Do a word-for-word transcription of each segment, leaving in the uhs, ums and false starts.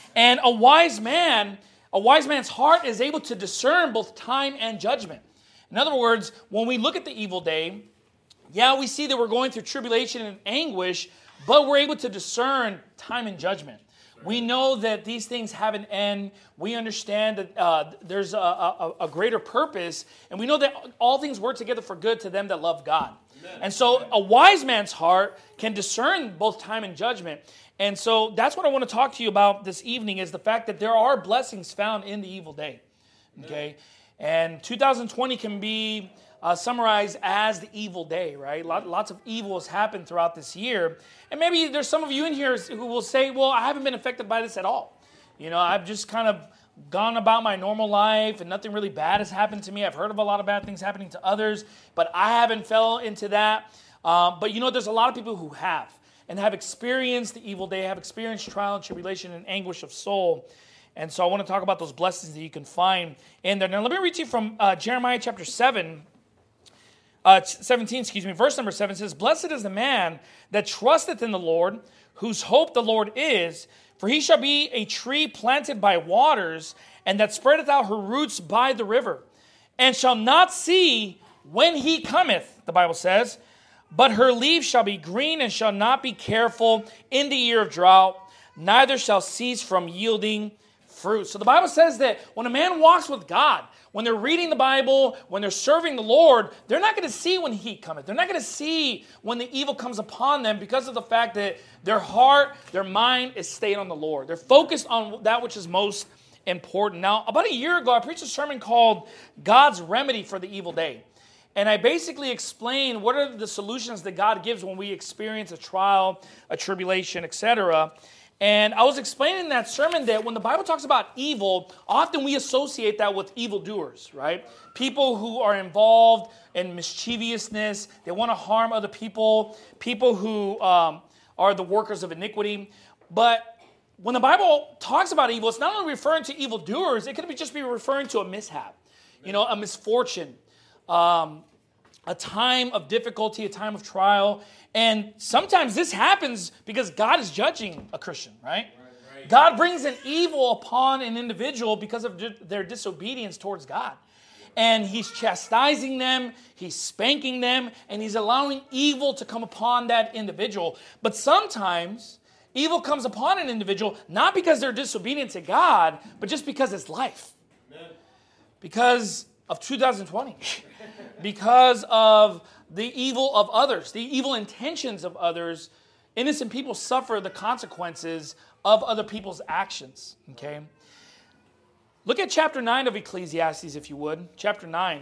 And a wise man, a wise man's heart is able to discern both time and judgment. In other words, when we look at the evil day, yeah, we see that we're going through tribulation and anguish, but we're able to discern time and judgment. We know that these things have an end. We understand that uh, there's a, a, a greater purpose. And we know that all things work together for good to them that love God. Amen. And so a wise man's heart can discern both time and judgment. And so that's what I want to talk to you about this evening, is the fact that there are blessings found in the evil day. Okay? And two thousand twenty can be Uh, summarized as the evil day, right? Lot, lots of evil has happened throughout this year. And maybe there's some of you in here who will say, well, I haven't been affected by this at all. You know, I've just kind of gone about my normal life and nothing really bad has happened to me. I've heard of a lot of bad things happening to others, but I haven't fell into that. Uh, but you know, there's a lot of people who have and have experienced the evil day, have experienced trial and tribulation and anguish of soul. And so I want to talk about those blessings that you can find in there. Now, let me read to you from uh, Jeremiah chapter seven. Uh, seventeen, excuse me, verse number seven says, "Blessed is the man that trusteth in the Lord, whose hope the Lord is, for he shall be a tree planted by waters, and that spreadeth out her roots by the river, and shall not see when he cometh," the Bible says, "but her leaves shall be green, and shall not be careful in the year of drought, neither shall cease from yielding fruit." So the Bible says that when a man walks with God, when they're reading the Bible, when they're serving the Lord, they're not going to see when heat cometh. They're not going to see when the evil comes upon them, because of the fact that their heart, their mind is stayed on the Lord. They're focused on that which is most important. Now, about a year ago, I preached a sermon called God's Remedy for the Evil Day. And I basically explained what are the solutions that God gives when we experience a trial, a tribulation, et cetera. And I was explaining in that sermon that when the Bible talks about evil, often we associate that with evildoers, right? People who are involved in mischievousness. They want to harm other people. People who um, are the workers of iniquity. But when the Bible talks about evil, it's not only referring to evildoers, it could be just be referring to a mishap, you know, a misfortune, um, a time of difficulty, a time of trial. And sometimes this happens because God is judging a Christian, right? Right, right. God brings an evil upon an individual because of di- their disobedience towards God. And he's chastising them, he's spanking them, and he's allowing evil to come upon that individual. But sometimes evil comes upon an individual not because they're disobedient to God, but just because it's life. Amen. Because of two thousand twenty. Because of the evil of others, the evil intentions of others. Innocent people suffer the consequences of other people's actions, okay? Look at chapter nine of Ecclesiastes, if you would. Chapter nine.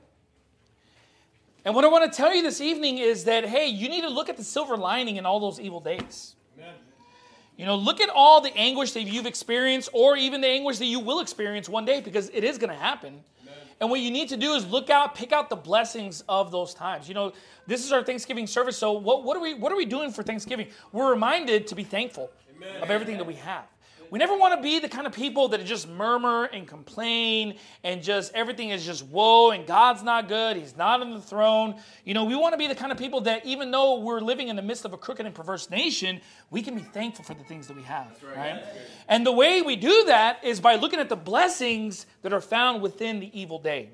And what I want to tell you this evening is that, hey, you need to look at the silver lining in all those evil days. Amen. You know, look at all the anguish that you've experienced, or even the anguish that you will experience one day, because it is going to happen. And what you need to do is look out, pick out the blessings of those times. You know, this is our Thanksgiving service. So what, what are we what are we doing for Thanksgiving? We're reminded to be thankful Amen. Of everything that we have. We never want to be the kind of people that just murmur and complain and just everything is just woe and God's not good. He's not on the throne. You know, we want to be the kind of people that even though we're living in the midst of a crooked and perverse nation, we can be thankful for the things that we have. That's right. Right? And the way we do that is by looking at the blessings that are found within the evil day.